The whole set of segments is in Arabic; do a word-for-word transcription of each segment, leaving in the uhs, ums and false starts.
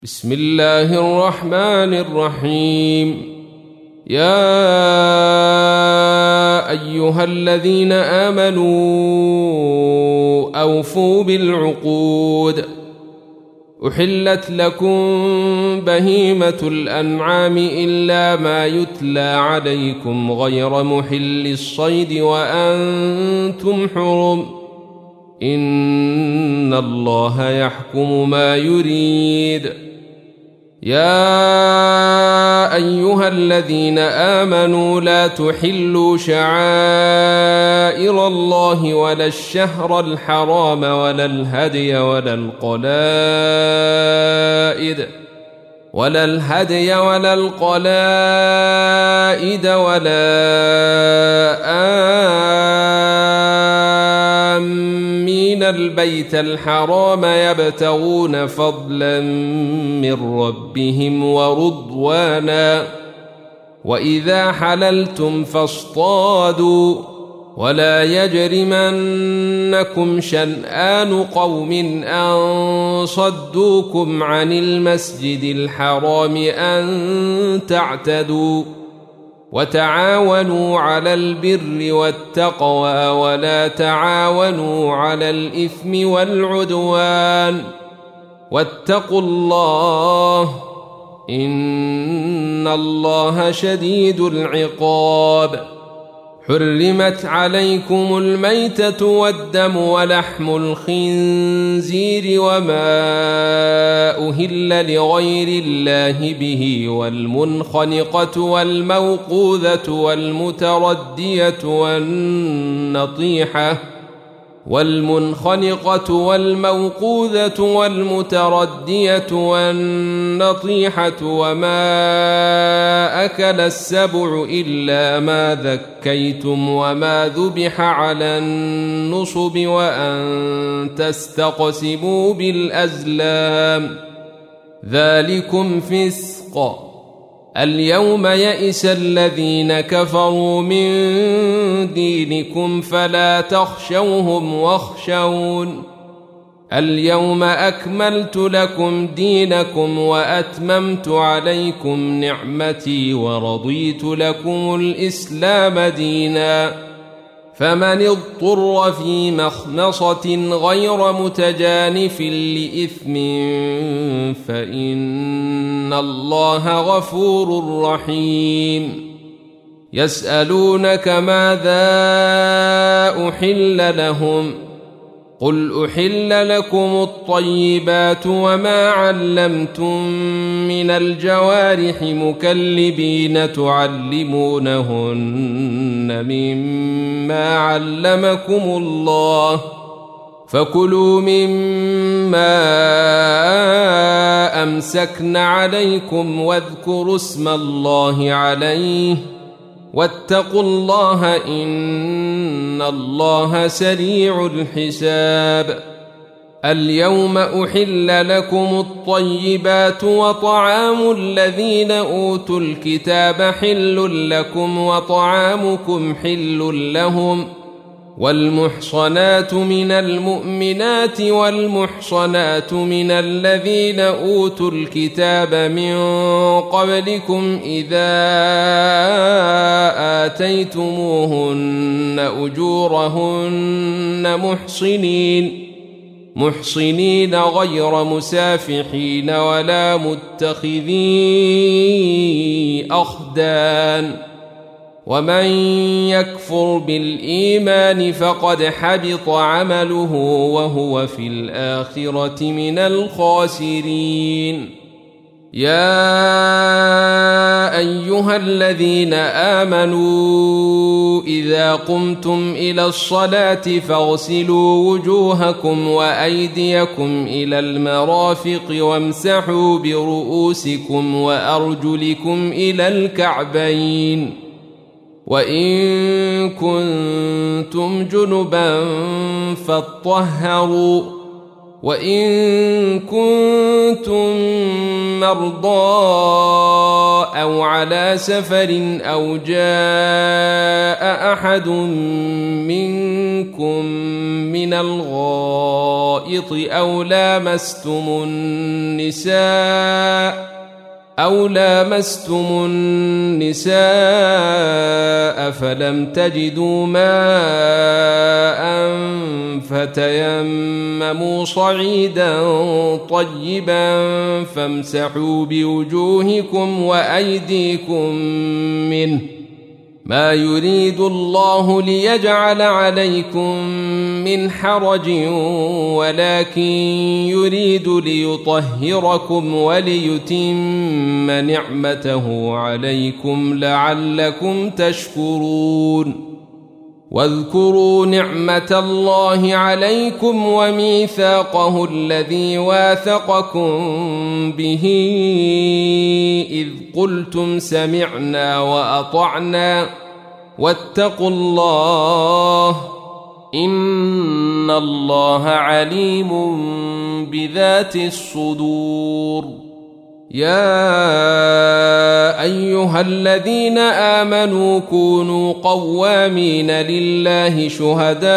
بسم الله الرحمن الرحيم. يا أيها الذين آمنوا أوفوا بالعقود. أحلت لكم بهيمة الأنعام إلا ما يتلى عليكم غير محل الصيد وأنتم حرم، إن الله يحكم ما يريد. يا أيها الذين آمنوا لا تحلوا شعائر الله ولا الشهر الحرام ولا الهدي ولا القلائد ولا الهدي ولا القلائد ولا آمين البيت الحرام يبتغون فضلا من ربهم ورضوانا، وإذا حللتم فاصطادوا، ولا يجرمنكم شنآن قوم أن صدوكم عن المسجد الحرام أن تعتدوا، وتعاونوا على البر والتقوى ولا تعاونوا على الإثم والعدوان، واتقوا الله إن الله شديد العقاب. حرمت عليكم الميتة والدم ولحم الخنزير وما أهل لغير الله به، والمنخنقة والموقوذة والمتردية والنطيحة والمنخنقة والموقوذة والمتردية والنطيحة وما أكل السبع إلا ما ذكيتم وما ذبح على النصب وأن تستقسموا بالأزلام، ذلكم فسق. اليوم يئس الذين كفروا من دينكم فلا تخشوهم واخشون. اليوم أكملت لكم دينكم وأتممت عليكم نعمتي ورضيت لكم الإسلام دينا، فمن اضطر في مخمصة غير متجانف لإثم فإن الله غفور رحيم. يسألونك ماذا أحل لهم، قل أحل لكم الطيبات وما علمتم من الجوارح مكلبين تعلمونهن مما علمكم الله، فكلوا مما أمسكن عليكم واذكروا اسم الله عليه، واتقوا الله إن الله سريع الحساب. اليوم أحل لكم الطيبات وطعام الذين أوتوا الكتاب حل لكم وطعامكم حل لهم، والمحصنات من المؤمنات والمحصنات من الذين أوتوا الكتاب من قبلكم إذا آتيتموهن أجورهن محصنين محصنين غير مسافحين ولا متخذي أخدان، ومن يكفر بالإيمان فقد حبط عمله وهو في الآخرة من الخاسرين. يا أيها الذين آمنوا إذا قمتم إلى الصلاة فاغسلوا وجوهكم وأيديكم إلى المرافق وامسحوا برؤوسكم وأرجلكم إلى الكعبين، وإن كنتم جنبا فاطهروا، وإن كنتم مرضى أو على سفر أو جاء أحد منكم من الغائط أو لامستم النساء أو لامستم النساء فلم تجدوا ماء فتيمموا صعيدا طيبا فامسحوا بوجوهكم وأيديكم منه ما يريد الله ليجعل عليكم من حرج ولكن يريد ليطهركم وليتم نعمته عليكم لعلكم تشكرون واذكروا نعمة الله عليكم وميثاقه الذي واثقكم به إذ قلتم سمعنا وأطعنا واتقوا الله إن الله عليم بذات الصدور يا أيها الذين آمنوا كونوا قوامين لله شهداء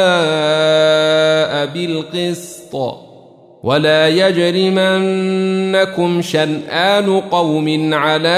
بالقسط ولا يجرمنكم شنآن قوم على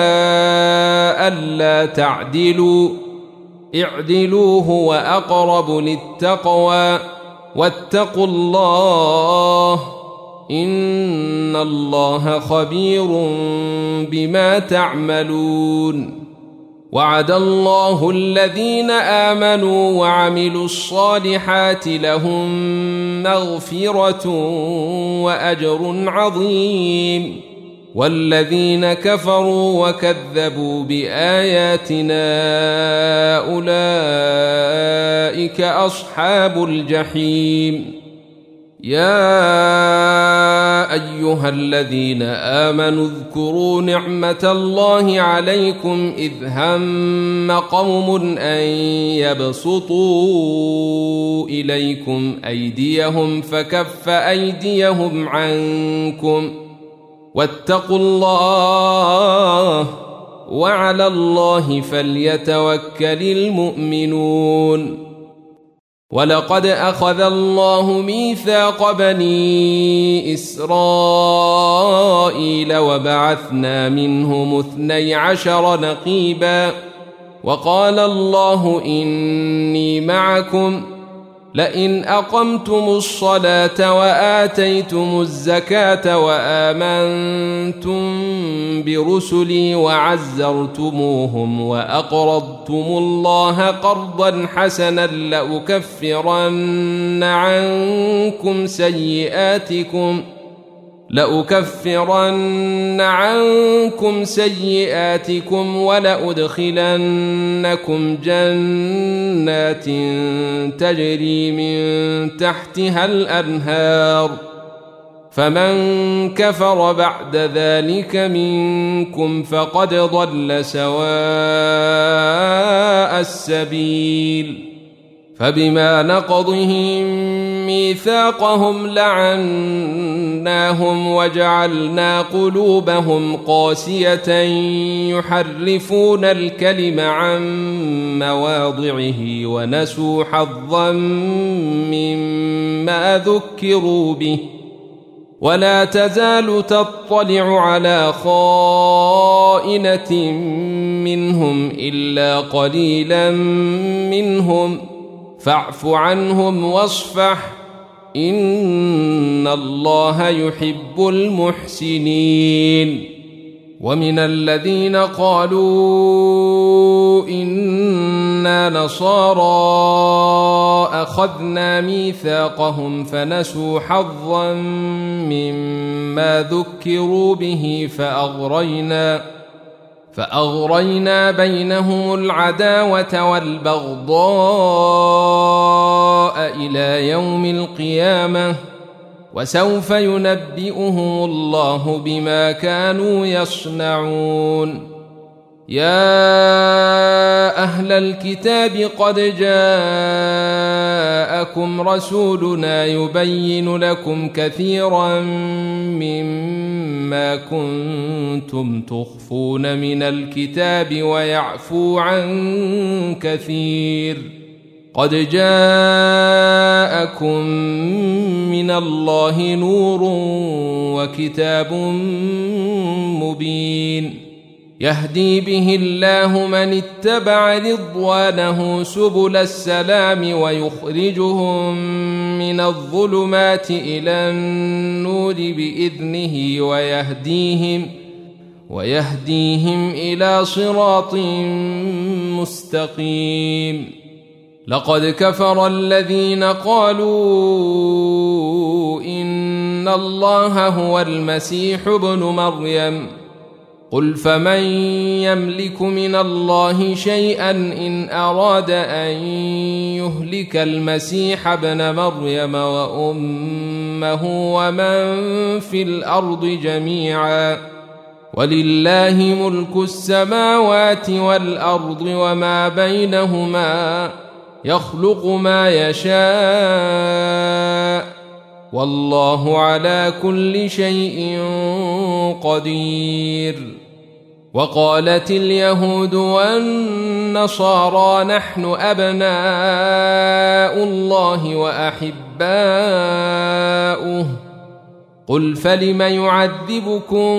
ألا تعدلوا اعدلوا هو أقرب للتقوى واتقوا الله إن الله خبير بما تعملون وعد الله الذين آمنوا وعملوا الصالحات لهم مغفرة وأجر عظيم والذين كفروا وكذبوا بآياتنا أولئك أصحاب الجحيم يا أيها الذين آمنوا اذكروا نعمة الله عليكم إذ هم قوم أن يبسطوا إليكم أيديهم فكف أيديهم عنكم واتقوا الله وعلى الله فليتوكل المؤمنون ولقد أخذ الله ميثاق بني إسرائيل وبعثنا منهم اثني عشر نقيبا وقال الله إني معكم لئن أقمتم الصلاة وآتيتم الزكاة وآمنتم برسلي وعزرتموهم وأقرضتم الله قرضا حسنا لأكفرن عنكم سيئاتكم لأكفرن عنكم سيئاتكم ولأدخلنكم جنات تجري من تحتها الأنهار فمن كفر بعد ذلك منكم فقد ضل سواء السبيل فبما نقضهم ميثاقهم لعناهم وجعلنا قلوبهم قاسية يحرفون الكلم عن مواضعه ونسوا حظا مما ذكروا به ولا تزال تطلع على خائنة منهم إلا قليلا منهم فاعف عنهم واصفح إن الله يحب المحسنين ومن الذين قالوا إنا نصارى أخذنا ميثاقهم فنسوا حظا مما ذكروا به فأغرينا فأغرينا بينهم العداوة والبغضاء إلى يوم القيامة وسوف ينبئهم الله بما كانوا يصنعون يا أهل الكتاب قد جاءكم رسولنا يبين لكم كثيرا مما ما كنتم تخفون من الكتاب ويعفو عن كثير. قد جاءكم من الله نور وكتاب مبين يهدي به الله من اتبع رضوانه سبل السلام ويخرجهم من الظلمات إلى النور بإذنه ويهديهم ويهديهم إلى صراط مستقيم. لقد كفر الذين قالوا إن الله هو المسيح ابن مريم قل فمن يملك من الله شيئا إن أراد أن يهلك المسيح ابن مريم وأمه ومن في الأرض جميعا ولله ملك السماوات والأرض وما بينهما يخلق ما يشاء والله على كل شيء قدير. وقالت اليهود والنصارى نحن أبناء الله وأحباؤه قل فلم يعذبكم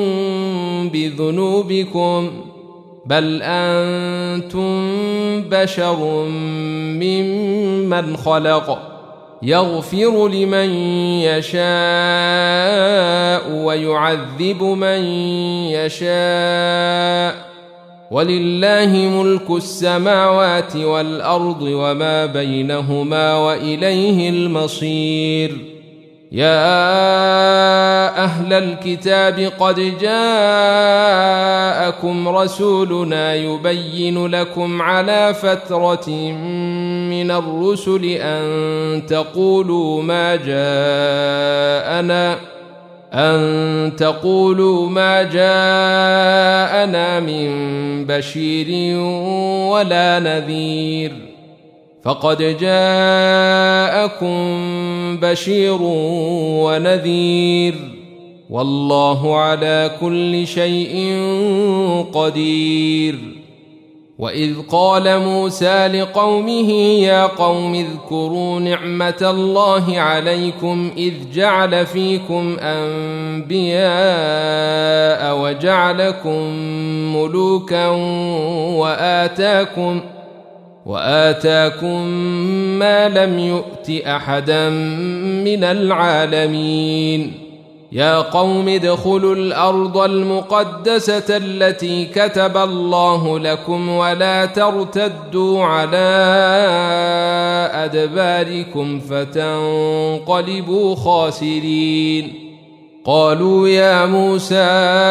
بذنوبكم بل أنتم بشر ممن خلق يغفر لمن يشاء ويعذب من يشاء ولله ملك السماوات والأرض وما بينهما وإليه المصير. يا أهل الكتاب قد جاءكم رسولنا يبين لكم على فترة من الرسل أن تقولوا ما جاءنا أن تقولوا ما جاءنا من بشير ولا نذير فقد جاءكم بشير ونذير والله على كل شيء قدير. وإذ قال موسى لقومه يا قوم اذكروا نعمة الله عليكم إذ جعل فيكم أنبياء وجعلكم ملوكا وآتاكم وآتاكم ما لم يؤت أحدا من العالمين. يا قوم ادخلوا الأرض المقدسة التي كتب الله لكم ولا ترتدوا على أدباركم فتنقلبوا خاسرين. قالوا يا موسى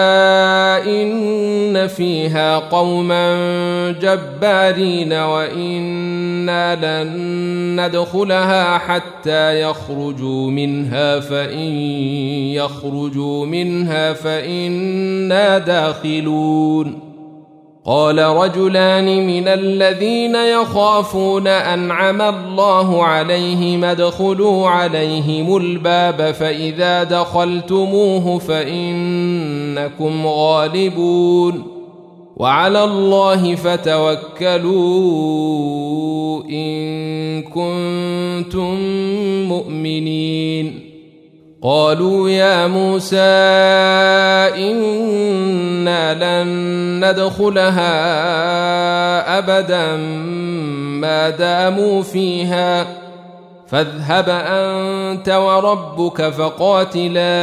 إن فيها قوما جبارين وإنا لن ندخلها حتى يخرجوا منها فإن يخرجوا منها فإنا داخلون. قال رجلان من الذين يخافون أنعم الله عليهم ادخلوا عليهم الباب فإذا دخلتموه فإنكم غالبون وعلى الله فتوكلوا إن كنتم مؤمنين. قالوا يا موسى إنا لن ندخلها أبدا ما داموا فيها فاذهب أنت وربك فقاتلا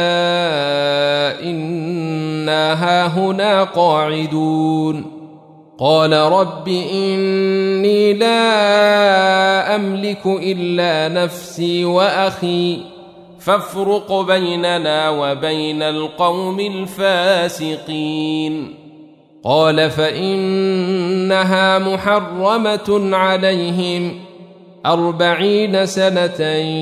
إنا هاهنا قاعدون. قال رب إني لا أملك إلا نفسي وأخي فافرق بيننا وبين القوم الفاسقين. قال فإنها محرمة عليهم أربعين سنة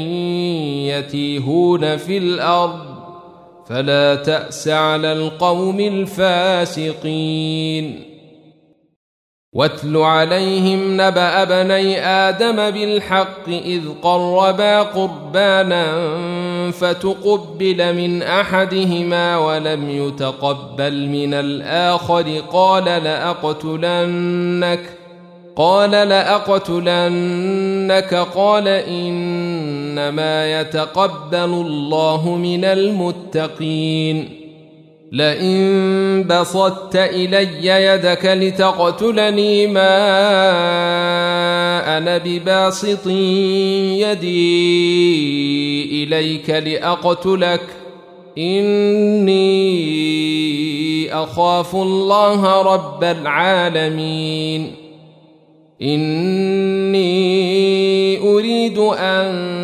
يتيهون في الأرض فلا تأس على القوم الفاسقين. واتل عليهم نبأ بني آدم بالحق إذ قربا قربانا فتقبل من أحدهما ولم يتقبل من الآخر قال لأقتلنك قال لأقتلنك قال إنما يتقبل الله من المتقين لئن بسطت إلي يدك لتقتلني ما أنا بباسط يدي إليك لأقتلك إني أخاف الله رب العالمين إني أريد أن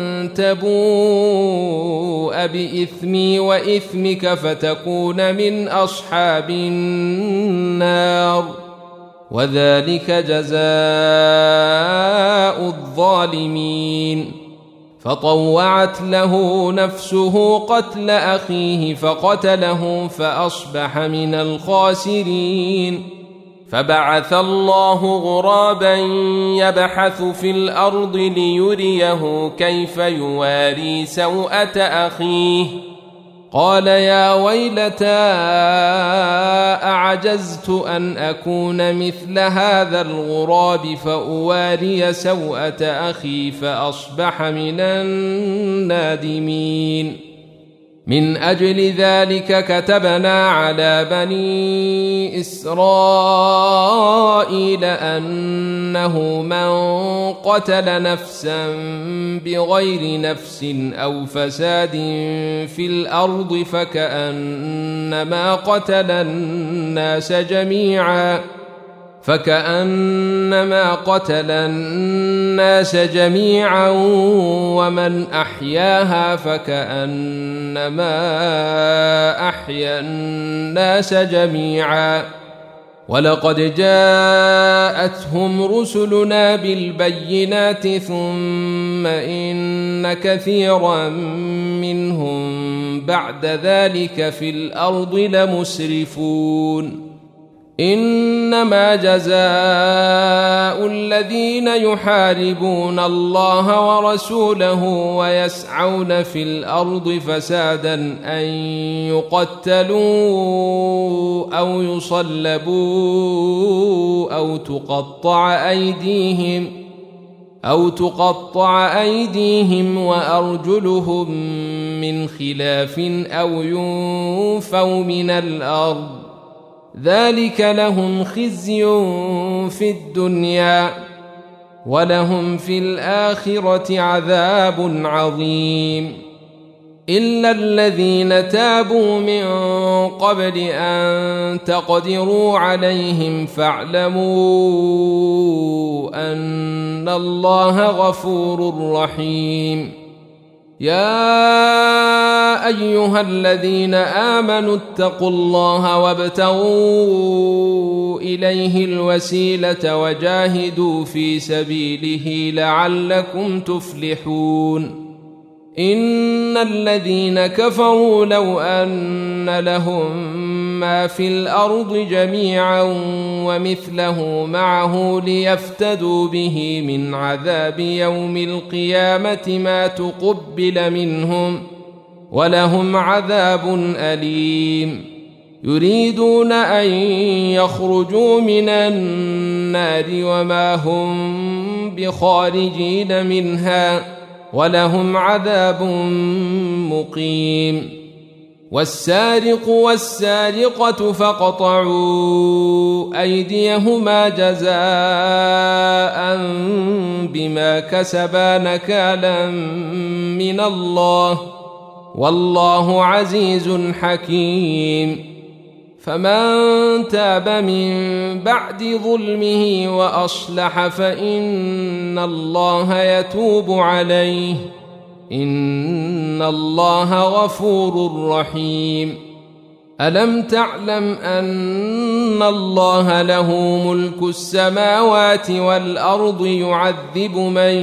تبوء بإثمي وإثمك فتكون من أصحاب النار وذلك جزاء الظالمين فطوعت له نفسه قتل أخيه فقتله فأصبح من الخاسرين فبعث الله غرابا يبحث في الأرض ليريه كيف يواري سوءة أخيه قال يا ويلتى أعجزت أن أكون مثل هذا الغراب فأواري سوءة أخي فأصبح من النادمين من أجل ذلك كتبنا على بني إسرائيل أنه من قتل نفسا بغير نفس أو فساد في الأرض فكأنما قتل الناس جميعا فكأنما قتل الناس جميعا ومن أحياها فكأنما أحيا الناس جميعا ولقد جاءتهم رسلنا بالبينات ثم إن كثيرا منهم بعد ذلك في الأرض لمسرفون إنما جزاء الذين يحاربون الله ورسوله ويسعون في الأرض فسادا أن يقتلوا أو يصلبوا أو تقطع أيديهم أو تقطع أيديهم وأرجلهم من خلاف أو ينفوا من الأرض ذلك لهم خزي في الدنيا ولهم في الآخرة عذاب عظيم إلا الذين تابوا من قبل أن تقدروا عليهم فاعلموا أن الله غفور رحيم يا أيها الذين آمنوا اتقوا الله وابتغوا إليه الوسيلة وجاهدوا في سبيله لعلكم تفلحون إن الذين كفروا لو أن لهم ما في الأرض جميعا ومثله معه ليفتدوا به من عذاب يوم القيامة ما تقبل منهم ولهم عذاب أليم يريدون أن يخرجوا من النار وما هم بخارجين منها ولهم عذاب مقيم والسارق والسارقة فاقطعوا أيديهما جزاء بما كسبا نكالا من الله والله عزيز حكيم فمن تاب من بعد ظلمه وأصلح فإن الله يتوب عليه إن الله غفور رحيم ألم تعلم أن الله له ملك السماوات والأرض يعذب من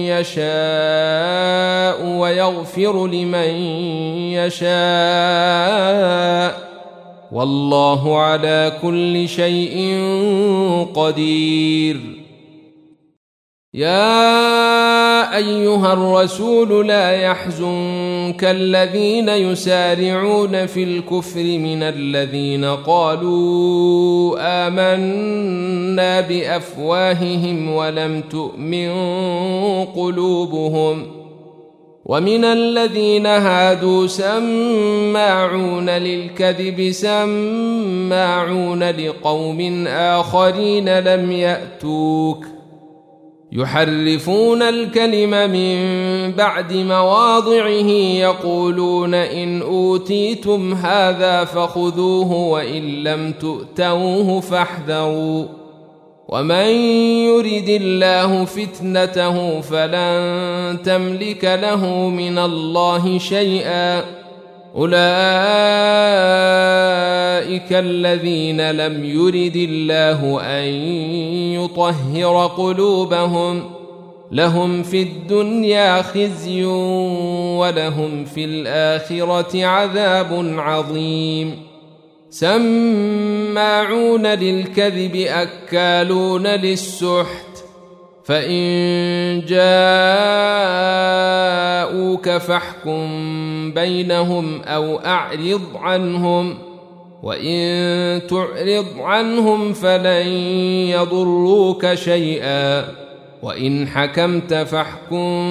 يشاء ويغفر لمن يشاء والله على كل شيء قدير يا أيها الرسول لا يحزنك الذين يسارعون في الكفر من الذين قالوا آمنا بأفواههم ولم تؤمن قلوبهم ومن الذين هادوا سماعون للكذب سماعون لقوم آخرين لم يأتوك يحرفون الكلم من بعد مواضعه يقولون إن أوتيتم هذا فخذوه وإن لم تؤتوه فاحذروا ومن يرد الله فتنته فلن تملك له من الله شيئا أولئك الذين لم يرد الله أن يطهر قلوبهم لهم في الدنيا خزي ولهم في الآخرة عذاب عظيم سماعون للكذب أكالون للسحت فإن جاءوك فاحكم بينهم أو أعرض عنهم وإن تعرض عنهم فلن يضروك شيئا وإن حكمت فاحكم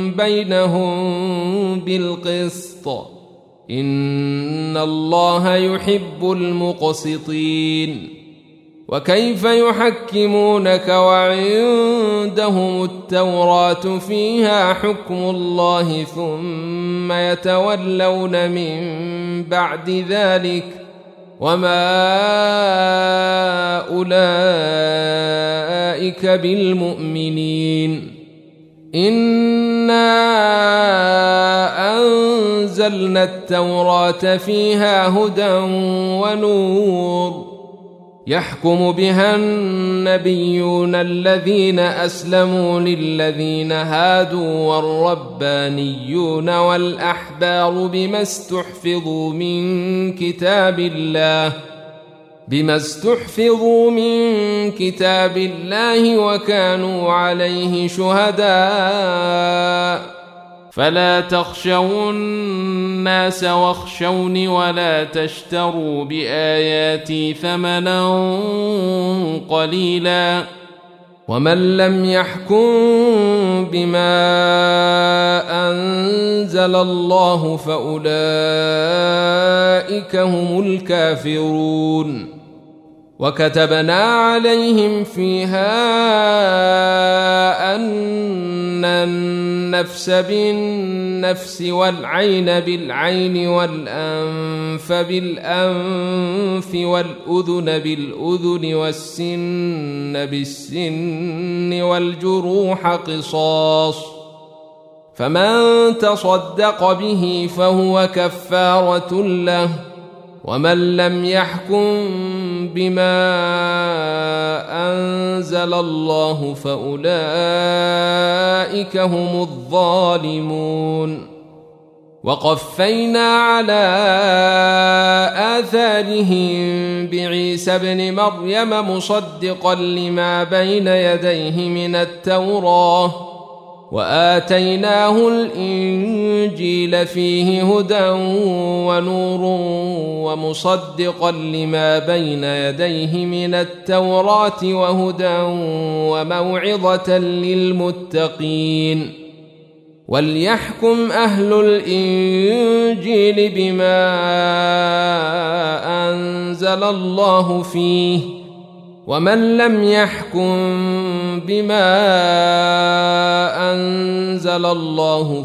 بينهم بالقسط إن الله يحب المقسطين وكيف يحكمونك وعندهم التوراة فيها حكم الله ثم يتولون من بعد ذلك وما أولئك بالمؤمنين إنا أنزلنا التوراة فيها هدى ونور يحكم بها النبيون الذين أسلموا للذين هادوا والربانيون والأحبار بما استحفظوا من كتاب الله بما استحفظوا من كتاب الله وكانوا عليه شهداء فلا تخشوا الناس واخشوني ولا تشتروا بآياتي ثمنا قليلا ومن لم يحكم بما أنزل الله فأولئك هم الكافرون وكتبنا عليهم فيها أن النفس بالنفس والعين بالعين والأنف بالأنف والأذن بالأذن والسن بالسن والجروح قصاص فمن تصدق به فهو كفارة له ومن لم يحكم بما أنزل الله فأولئك هم الظالمون وقفينا على آثارهم بعيسى ابن مريم مصدقا لما بين يديه من التوراة وآتيناه الإنجيل فيه هدى ونور ومصدقا لما بين يديه من التوراة وهدى وموعظة للمتقين وليحكم أهل الإنجيل بما أنزل الله فيه ومن لم يحكم بما أنزل الله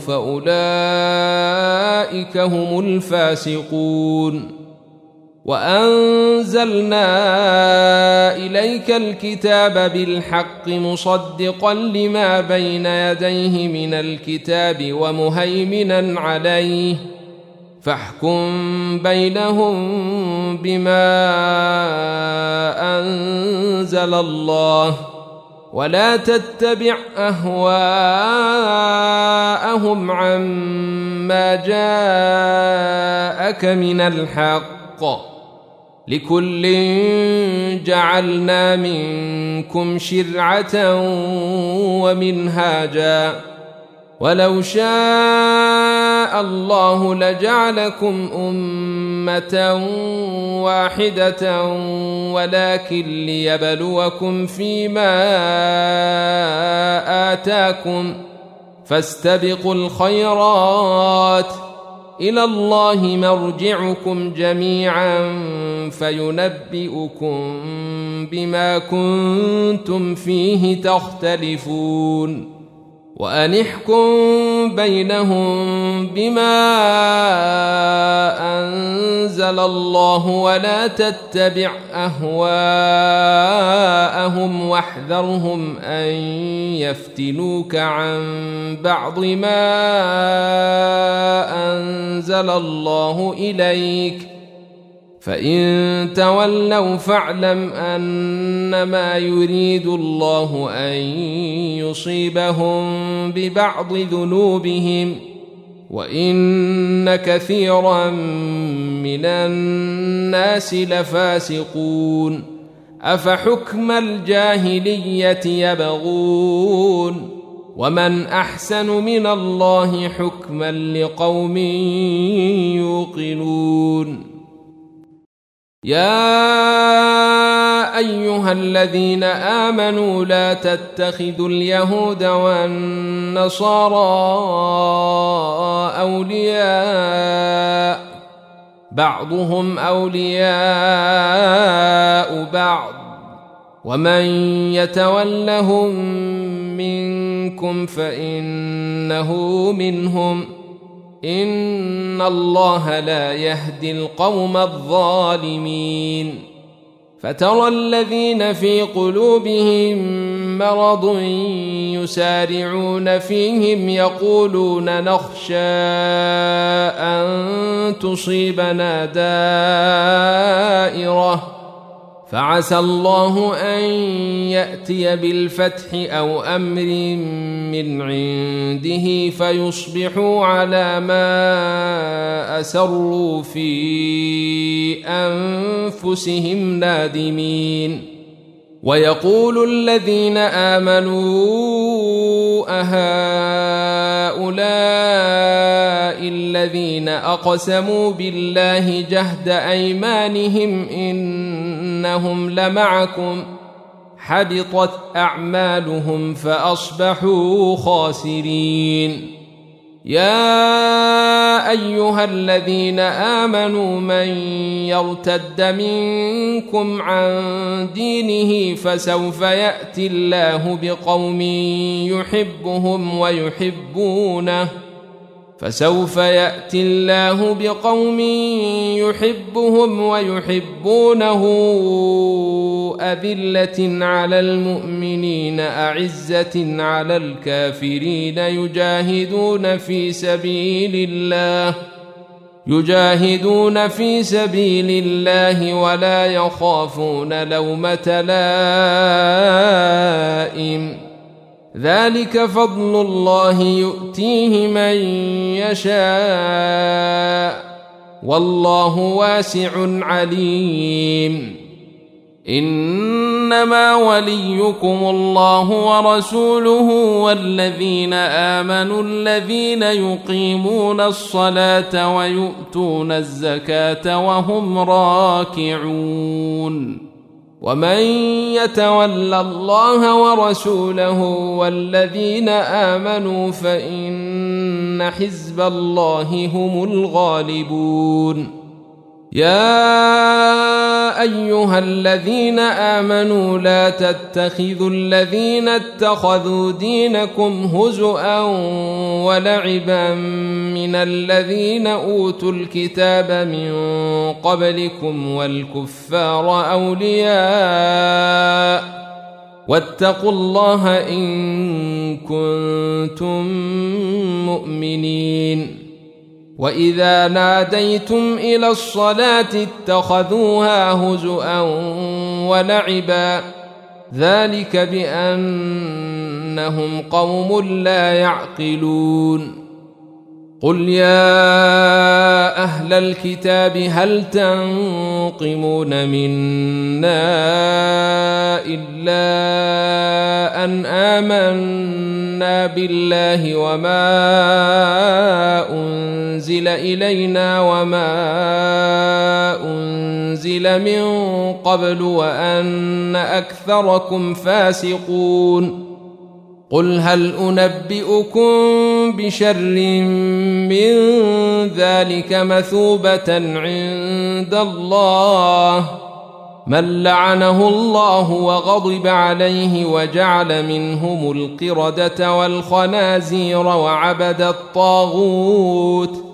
فأولئك هم الفاسقون وأنزلنا إليك الكتاب بالحق مصدقا لما بين يديه من الكتاب ومهيمنا عليه فاحكم بينهم بما أنزل الله ولا تتبع أهواءهم عما جاءك من الحق لكل جعلنا منكم شرعة ومنهاجا ولو شاء الله لجعلكم أمة واحدة ولكن ليبلوكم فيما آتاكم فاستبقوا الخيرات إلى الله مرجعكم جميعا فينبئكم بما كنتم فيه تختلفون وأن احكم بينهم بما أنزل الله ولا تتبع أهواءهم واحذرهم أن يفتنوك عن بعض ما أنزل الله إليك فإن تولوا فاعلم أنما يريد الله أن يصيبهم ببعض ذنوبهم وإن كثيرا من الناس لفاسقون أفحكم الجاهلية يبغون ومن أحسن من الله حكما لقوم يوقنون يا أيها الذين آمنوا لا تتخذوا اليهود والنصارى أولياء بعضهم أولياء بعض ومن يتولهم منكم فإنه منهم إن الله لا يهدي القوم الظالمين فترى الذين في قلوبهم مرض يسارعون فيهم يقولون نخشى أن تصيبنا دائرة فعسى الله أن يأتي بالفتح أو أمر من عنده فيصبحوا على ما أسروا في أنفسهم نادمين ويقول الذين آمنوا أهؤلاء الذين أقسموا بالله جهد أيمانهم إنهم لمعكم حبطت أعمالهم فأصبحوا خاسرين يا أيها الذين آمنوا من يرتد منكم عن دينه فسوف يأتي الله بقوم يحبهم ويحبونه فسوف يأتي الله بقوم يحبهم ويحبونه أذلة على المؤمنين أعزة على الكافرين يجاهدون في سبيل الله يجاهدون في سبيل الله ولا يخافون لومة لائم ذلك فضل الله يؤتيه من يشاء والله واسع عليم إنما وليكم الله ورسوله والذين آمنوا الذين يقيمون الصلاة ويؤتون الزكاة وهم راكعون ومن يتول الله ورسوله والذين آمنوا فإن حزب الله هم الغالبون يا أيها الذين آمنوا لا تتخذوا الذين اتخذوا دينكم هزؤا ولعبا من الذين أوتوا الكتاب من قبلكم والكفار أولياء واتقوا الله إن كنتم مؤمنين وإذا ناديتم إلى الصلاة اتخذوها هزؤا ولعبا ذلك بأنهم قوم لا يعقلون قل يا أهل الكتاب هل تنقمون منا إلا أن آمنا بالله وما أنزل إلينا وما أنزل من قبل وأن أكثركم فاسقون قل هل أنبئكم بشر من ذلك مثوبة عند الله من لعنه الله وغضب عليه وجعل منهم القردة والخنازير وعبد الطاغوت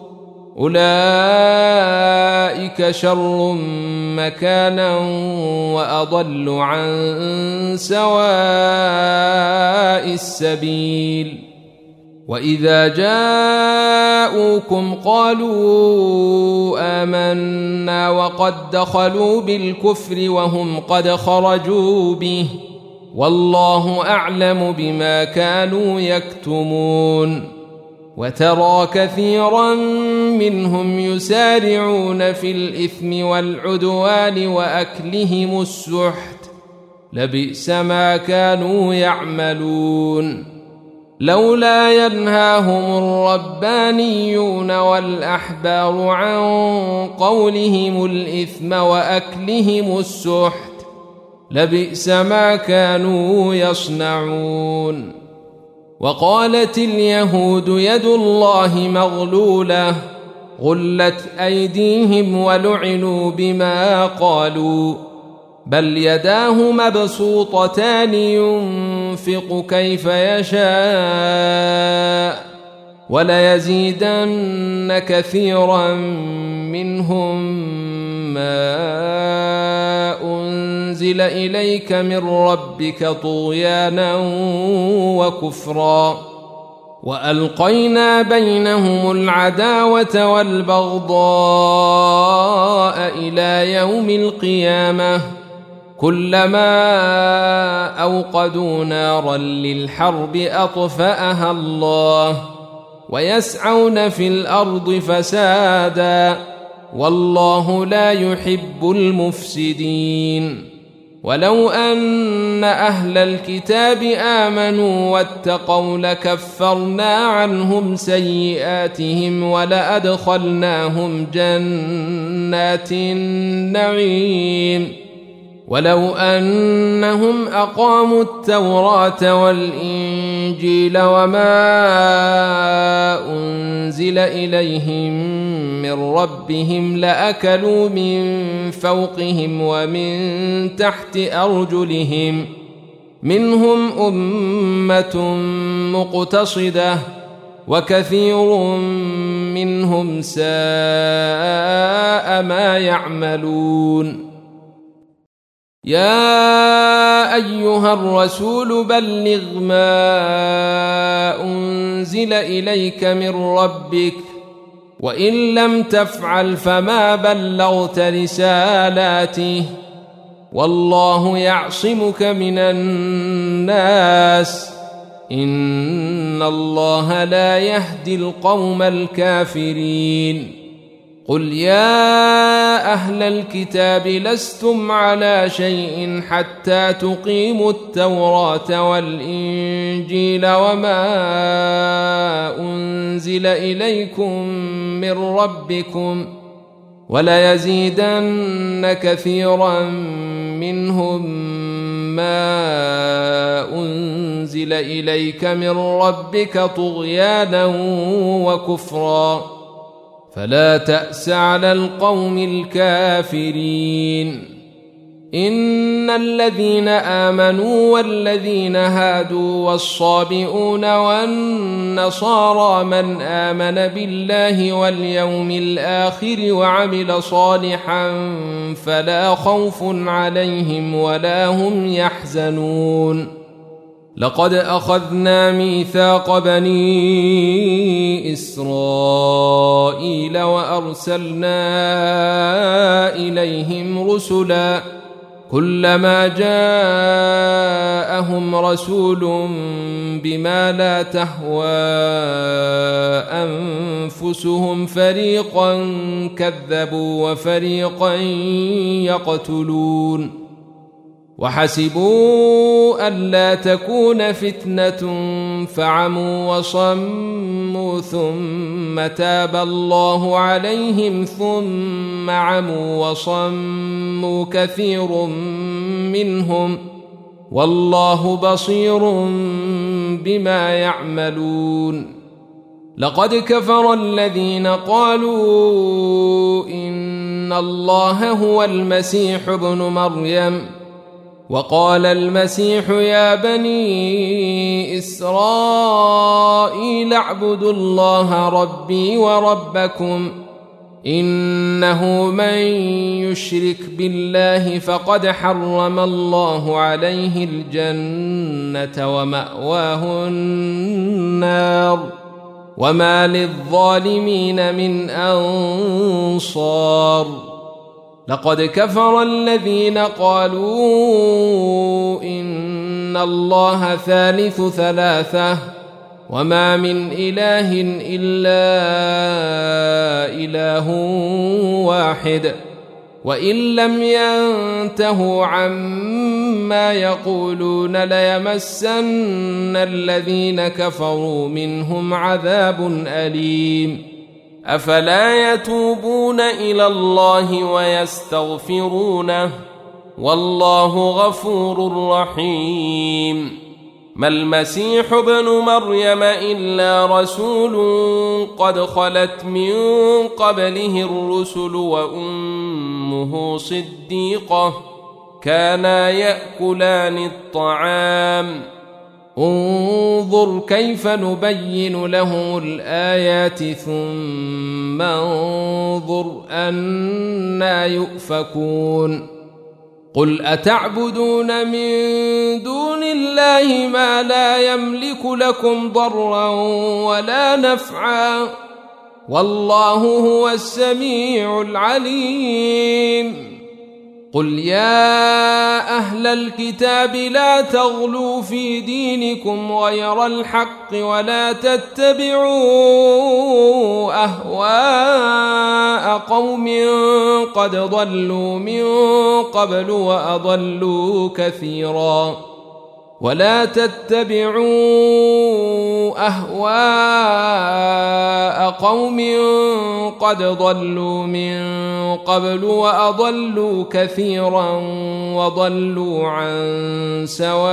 أولئك شر مكانا وأضل عن سواء السبيل وإذا جاءوكم قالوا آمنا وقد دخلوا بالكفر وهم قد خرجوا به والله أعلم بما كانوا يكتمون وترى كثيرا منهم يسارعون في الإثم والعدوان وأكلهم السحت لبئس ما كانوا يعملون لولا ينهاهم الربانيون والأحبار عن قولهم الإثم وأكلهم السحت لبئس ما كانوا يصنعون وقالت اليهود يد الله مغلولة غلت أيديهم ولعنوا بما قالوا بل يداه مبسوطتان ينفق كيف يشاء وليزيدن كثيرا منهم ما أنزل إليك من ربك طغيانا وكفرا وألقينا بينهم العداوة والبغضاء إلى يوم القيامة كلما أوقدوا نارا للحرب أطفأها الله ويسعون في الأرض فسادا والله لا يحب المفسدين ولو أن أهل الكتاب آمنوا واتقوا لكفرنا عنهم سيئاتهم ولأدخلناهم جنات النعيم ولو أنهم أقاموا التوراة والإنجيل وما أنزل إليهم من ربهم لأكلوا من فوقهم ومن تحت أرجلهم منهم أمة مقتصدة وكثير منهم ساء ما يعملون يا أيها الرسول بلغ ما أنزل إليك من ربك وإن لم تفعل فما بلغت رسالاته والله يعصمك من الناس إن الله لا يهدي القوم الكافرين قل يا أهل الكتاب لستم على شيء حتى تقيموا التوراة والإنجيل وما أنزل إليكم من ربكم وليزيدن كثيرا منهم ما أنزل إليك من ربك طغيانا وكفرا فلا تأس على القوم الكافرين إن الذين آمنوا والذين هادوا والصابئون والنصارى من آمن بالله واليوم الآخر وعمل صالحا فلا خوف عليهم ولا هم يحزنون لقد أخذنا ميثاق بني إسرائيل وأرسلنا إليهم رسلا كلما جاءهم رسول بما لا تهوى أنفسهم فريقا كذبوا وفريقا يقتلون وحسبوا ألا تكون فتنة فعموا وصموا ثم تاب الله عليهم ثم عموا وصموا كثير منهم والله بصير بما يعملون لقد كفر الذين قالوا إن الله هو المسيح ابن مريم وقال المسيح يا بني إسرائيل اعبدوا الله ربي وربكم إنه من يشرك بالله فقد حرم الله عليه الجنة ومأواه النار وما للظالمين من أنصار لقد كفر الذين قالوا إن الله ثالث ثلاثة وما من إله إلا إله واحد وإن لم ينتهوا عما يقولون ليمسن الذين كفروا منهم عذاب أليم أفلا يتوبون إلى الله ويستغفرونه والله غفور رحيم ما المسيح ابن مريم إلا رسول قد خلت من قبله الرسل وأمه صديقة كانا يأكلان الطعام انظر كيف نبين لهم الآيات ثم انظر أنا يؤفكون قل أتعبدون من دون الله ما لا يملك لكم ضرا ولا نفعا والله هو السميع العليم قل يا أهل الكتاب لا تغلوا في دينكم غير الحق ولا تتبعوا أهواء قوم قد ضلوا من قبل وأضلوا كثيرا ولا تتبعوا أهواء قوم قد ضلوا من قبل وأضلوا كثيرا وضلوا عن سواء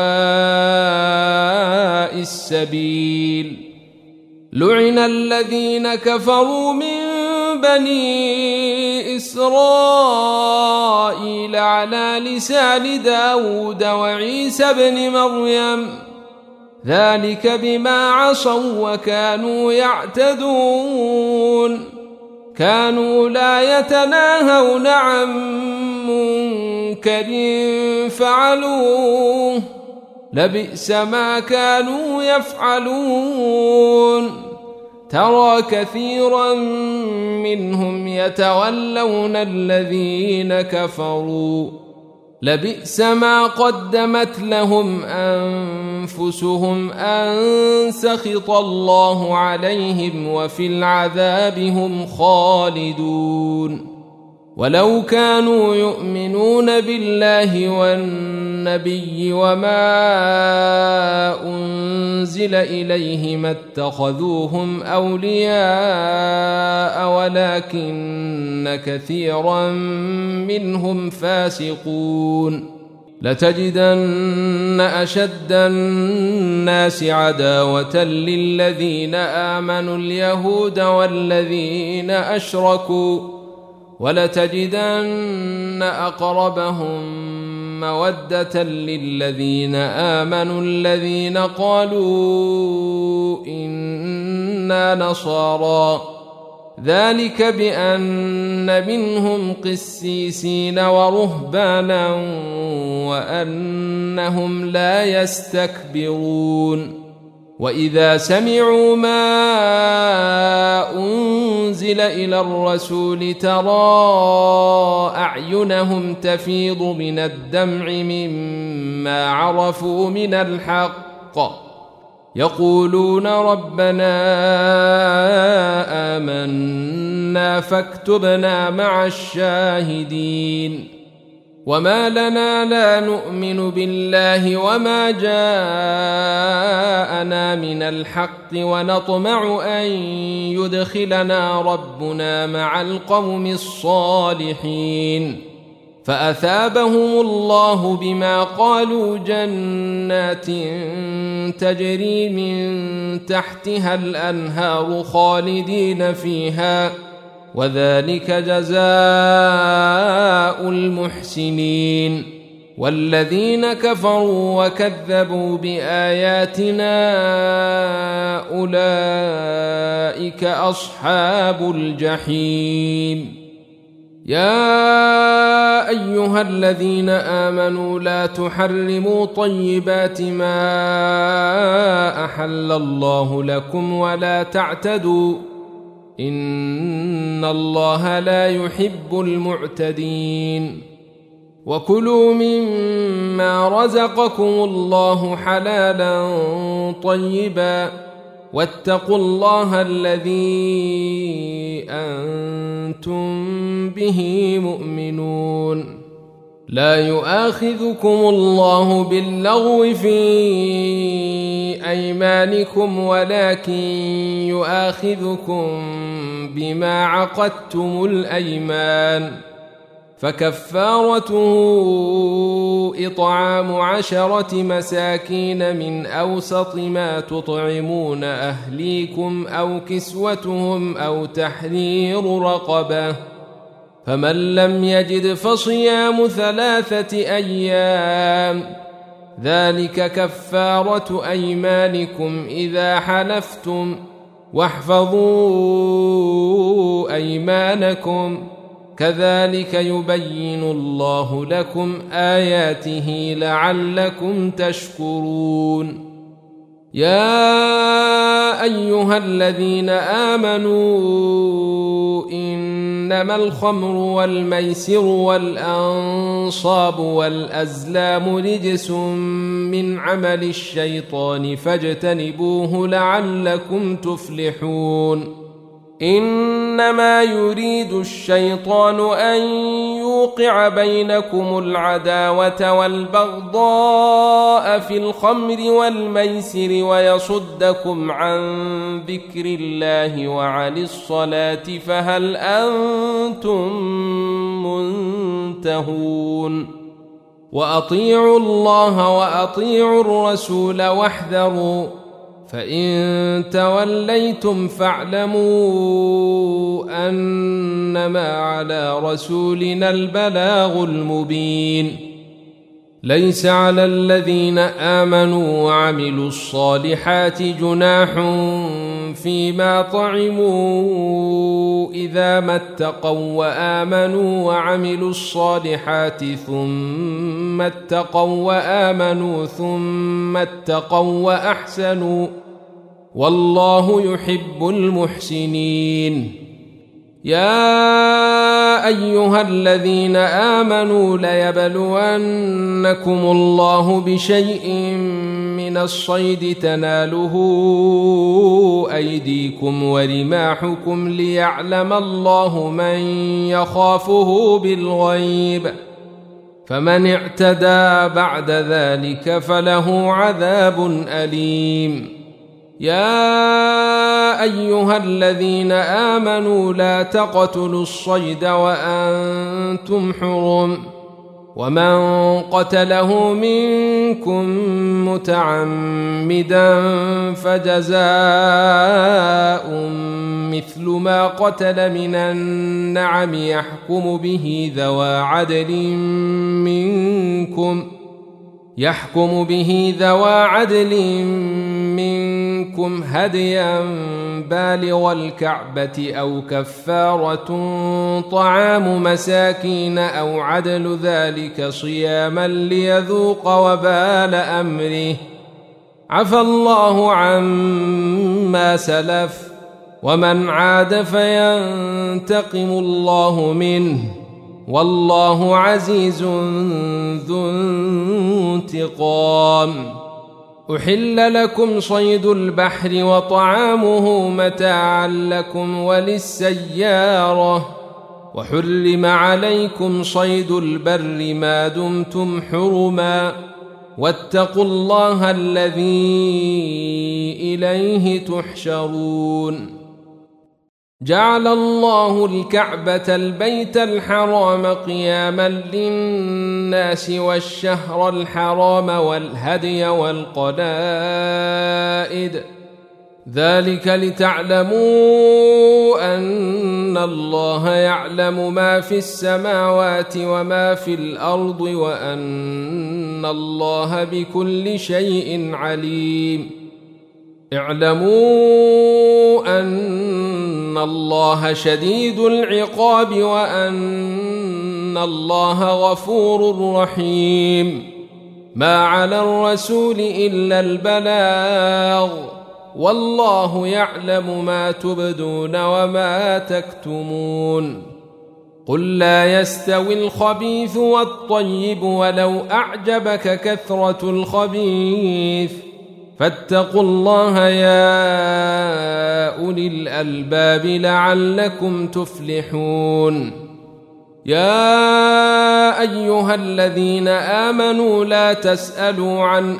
السبيل لعن الذين كفروا من بني إسرائيل على لسان داود وعيسى بن مريم ذلك بما عصوا وكانوا يعتدون كانوا لا يتناهون عن منكر فعلوه لبئس ما كانوا يفعلون ترى كثيرا منهم يتولون الذين كفروا لبئس ما قدمت لهم أنفسهم أن سخط الله عليهم وفي العذاب هم خالدون ولو كانوا يؤمنون بالله والنبي وما أنزل إليه ما اتخذوهم أولياء ولكن كثيرا منهم فاسقون لتجدن أشد الناس عداوة للذين آمنوا اليهود والذين أشركوا ولتجدن أقربهم مودة للذين آمنوا الذين قالوا إنا نصارى ذلك بأن منهم قسيسين ورهبانا وأنهم لا يستكبرون وإذا سمعوا ما أنزل إلى الرسول ترى أعينهم تفيض من الدمع مما عرفوا من الحق يقولون ربنا آمنا فاكتبنا مع الشاهدين وما لنا لا نؤمن بالله وما جاءنا من الحق ونطمع أن يدخلنا ربنا مع القوم الصالحين فأثابهم الله بما قالوا جنات تجري من تحتها الأنهار خالدين فيها وذلك جزاء المحسنين والذين كفروا وكذبوا بآياتنا أولئك أصحاب الجحيم يا أيها الذين آمنوا لا تحرموا طيبات ما أحل الله لكم ولا تعتدوا إن الله لا يحب المعتدين وكلوا مما رزقكم الله حلالا طيبا واتقوا الله الذي أنتم به مؤمنون لا يؤاخذكم الله باللغو في أيمانكم ولكن يؤاخذكم بما عقدتم الأيمان فكفارته إطعام عشرة مساكين من أوسط ما تطعمون أهليكم أو كسوتهم أو تحرير رقبة فمن لم يجد فصيام ثلاثة أيام ذلك كفارة أيمانكم إذا حلفتم واحفظوا أيمانكم كذلك يبين الله لكم آياته لعلكم تشكرون يا أيها الذين آمنوا إنما الخمر والميسر والأنصاب والأزلام رجس من عمل الشيطان فاجتنبوه لعلكم تفلحون إنما يريد الشيطان أن يوقع بينكم العداوة والبغضاء في الخمر والميسر ويصدكم عن ذكر الله وعن الصلاة فهل أنتم منتهون وأطيعوا الله وأطيعوا الرسول واحذروا فإن توليتم فاعلموا أنما على رسولنا البلاغ المبين ليس على الذين آمنوا وعملوا الصالحات جناح فيما طعموا إذا ما اتقوا وآمنوا وعملوا الصالحات ثم اتقوا وآمنوا ثم اتقوا وأحسنوا والله يحب المحسنين يا أيها الذين آمنوا ليبلونكم الله بشيء من الصيد تناله أيديكم ورماحكم ليعلم الله من يخافه بالغيب فمن اعتدى بعد ذلك فله عذاب أليم يا أيها الذين آمنوا لا تقتلوا الصيد وأنتم حرم ومن قتله منكم متعمدا فجزاء مثل ما قتل من النعم يحكم به ذوى عدل منكم يحكم به ذوى عدل منكم هديا بالغ الكعبة أو كفارة طعام مساكين أو عدل ذلك صياما ليذوق وبال أمره عفى الله عما سلف ومن عاد فينتقم الله منه والله عزيز ذو انتقام. أحل لكم صيد البحر وطعامه متاعا لكم وللسيارة وحرم عليكم صيد البر ما دمتم حرما واتقوا الله الذي إليه تحشرون. جعل الله الكعبة البيت الحرام قياما للناس والشهر الحرام والهدي والقلائد ذلك لتعلموا أن الله يعلم ما في السماوات وما في الأرض وأن الله بكل شيء عليم. اعلموا أن الله شديد العقاب وأن الله غفور رحيم. ما على الرسول إلا البلاغ والله يعلم ما تبدون وما تكتمون. قل لا يستوي الخبيث والطيب ولو أعجبك كثرة الخبيث فاتقوا الله يا أولي الألباب لعلكم تفلحون. يا أيها الذين آمنوا لا تسألوا عن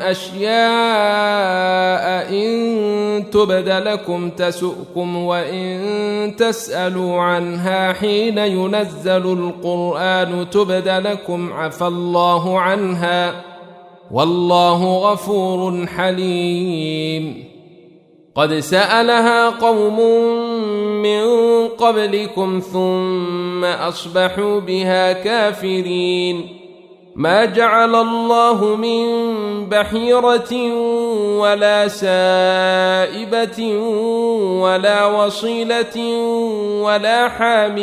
أشياء إن تبد لكم تسؤكم وإن تسألوا عنها حين ينزل القرآن تبد لكم عفى الله عنها والله غفور حليم. قد سألها قوم من قبلكم ثم أصبحوا بها كافرين. ما جعل الله من بحيرة ولا سائبة ولا وصيلة ولا حام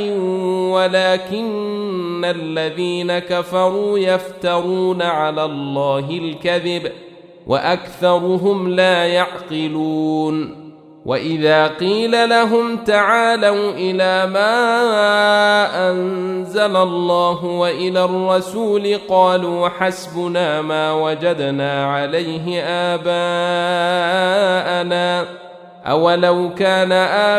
ولكن الذين كفروا يفترون على الله الكذب وأكثرهم لا يعقلون. وإذا قيل لهم تعالوا إلى ما أنزل الله وإلى الرسول قالوا حسبنا ما وجدنا عليه آباءنا أولو كان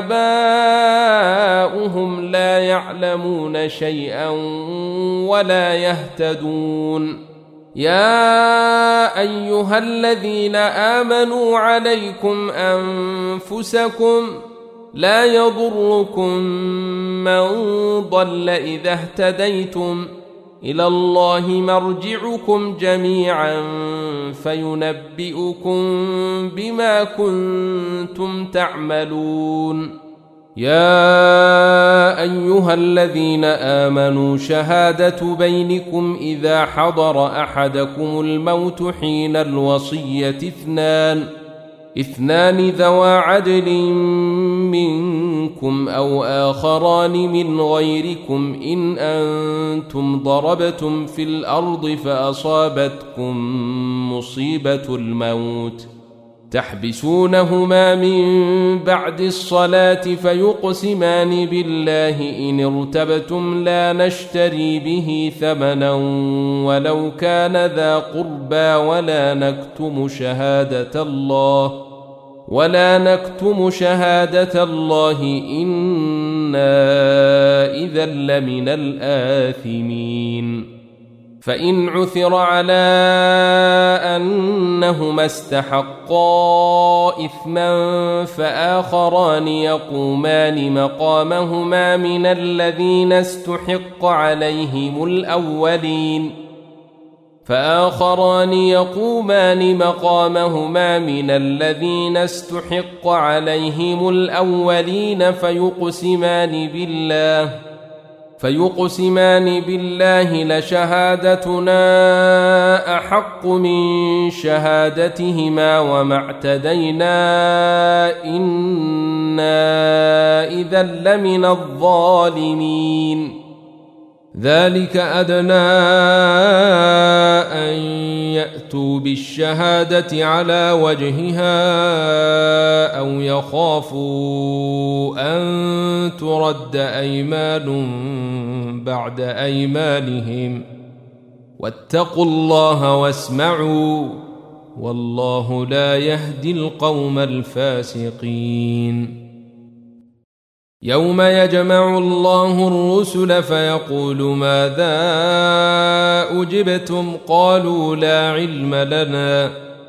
آباؤهم لا يعلمون شيئا ولا يهتدون. يا أيها الذين آمنوا عليكم أنفسكم لا يضركم من ضل إذا اهتديتم إلى الله مرجعكم جميعا فينبئكم بما كنتم تعملون. يا أيها الذين آمنوا شهادة بينكم إذا حضر أحدكم الموت حين الوصية اثنان اثنان ذوى عدل منكم أو آخران من غيركم إن أنتم ضربتم في الأرض فأصابتكم مصيبة الموت تحبسونهما من بعد الصلاة فيقسمان بالله إن ارتبتم لا نشتري به ثمنا ولو كان ذا قربى ولا نكتم شهادة الله ولا نكتم شهادة الله إنا إذا لمن الآثمين. فإن عثر على أنهما استحقا إثما فآخران يقومان مقامهما من الذين استحق عليهم الأولين فآخران يقومان مقامهما من الذين استحق عليهم الأولين فيقسمان بالله فيقسمان بالله لشهادتنا أحق من شهادتهما وما اعتدينا إنا إذا لمن الظالمين. ذلك أدنى أن يأتوا بالشهادة على وجهها أو يخافوا أن ترد أيمان بعد أيمانهم واتقوا الله واسمعوا والله لا يهدي القوم الفاسقين. يوم يجمع الله الرسل فيقول ماذا أجبتم قالوا لا علم لنا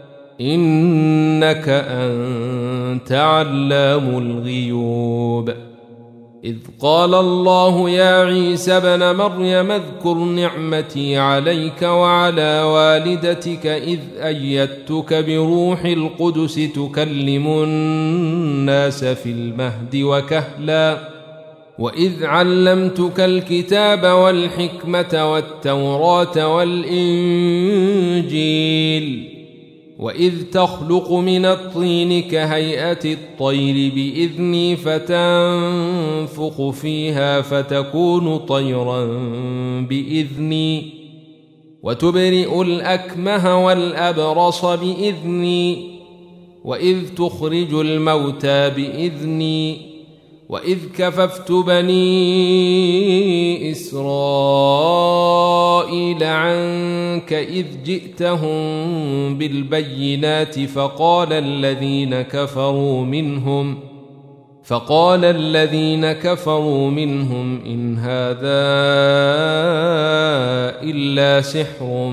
إنك أنت علام الغيوب. إذ قال الله يا عيسى ابن مريم اذكر نعمتي عليك وعلى والدتك إذ أيدتك بروح القدس تكلم الناس في المهد وكهلا وإذ علمتك الكتاب والحكمة والتوراة والإنجيل وإذ تخلق من الطين كهيئة الطير بإذني فتنفخ فيها فتكون طيرا بإذني وتبرئ الأكمه والأبرص بإذني وإذ تخرج الموتى بإذني وإذ كففت بني إسرائيل عنك إذ جئتهم بالبينات فقال الذين كفروا منهم فقال الذين كفروا منهم إن هذا إلا سحر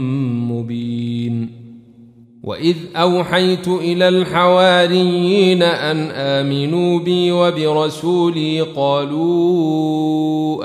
مبين. وإذ أوحيت إلى الحواريين أن آمنوا بي وبرسولي قالوا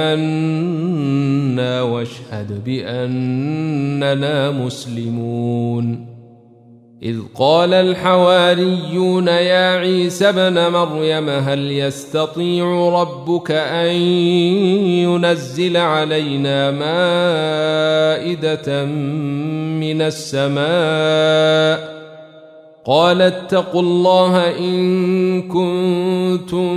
آمنا واشهد بأننا مسلمون. إذ قال الحواريون يا عيسى ابن مريم هل يستطيع ربك أن ينزل علينا مائدة من السماء قال اتقوا الله إن كنتم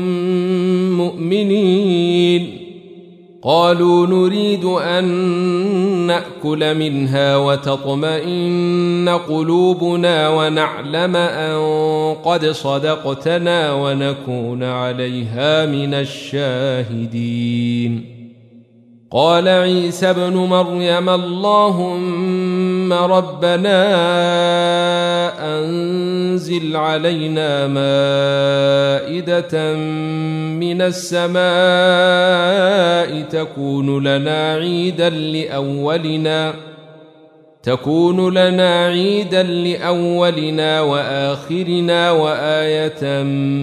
مؤمنين. قالوا نريد أن نأكل منها وتطمئن قلوبنا ونعلم أن قد صدقتنا ونكون عليها من الشاهدين. قال عيسى ابن مريم اللهم ربنا أنزل علينا مائدة من السماء تكون لنا عيدا لأولنا تكون لنا عيدا لأولنا وآخرنا وآية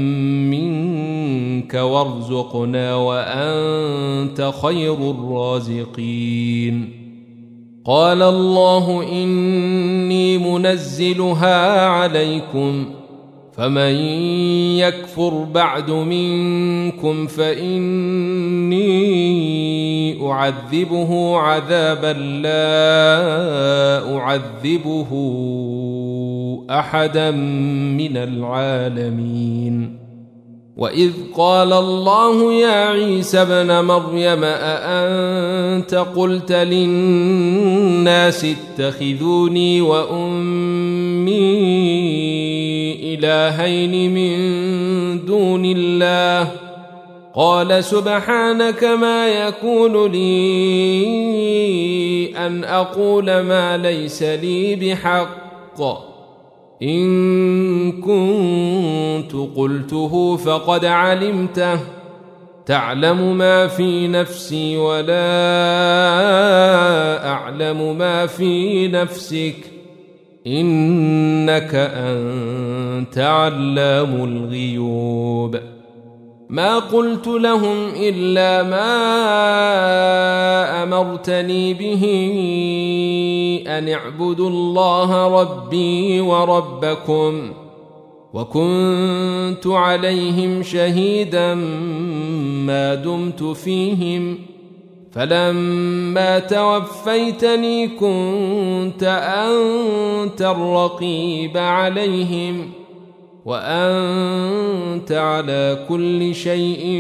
منك وارزقنا وأنت خير الرازقين. قال الله إني منزلها عليكم فمن يكفر بعد منكم فإني أعذبه عذابا لا أعذبه أحدا من العالمين. وإذ قال الله يا عيسى ابن مريم أأنت قلت للناس اتخذوني وأمي إلهين من دون الله قال سبحانك ما يكون لي أن أقول ما ليس لي بحق إن كنت قلته فقد علمته تعلم ما في نفسي ولا أعلم ما في نفسك إنك أنت علام الغيوب. ما قلت لهم إلا ما أمرتني به أن اعبدوا الله ربي وربكم وكنت عليهم شهيدا ما دمت فيهم فلما توفيتني كنت أنت الرقيب عليهم وأنت على كل شيء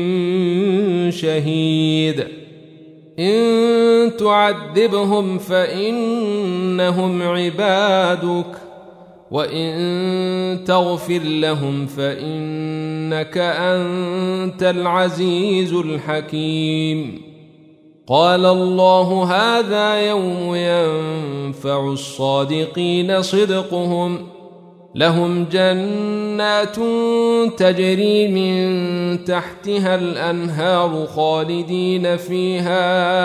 شهيد. إن تعذبهم فإن إنهم عبادك وإن تغفر لهم فإنك أنت العزيز الحكيم. قال الله هذا يوم ينفع الصادقين صدقهم لهم جنات تجري من تحتها الأنهار خالدين فيها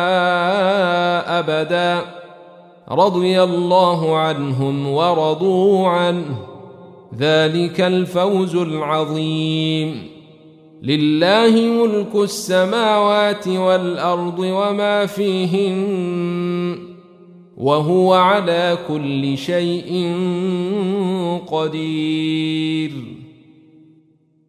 أبدا رضي الله عنهم ورضوا عنه ذلك الفوز العظيم. لله ملك السماوات والأرض وما فيهن وهو على كل شيء قدير.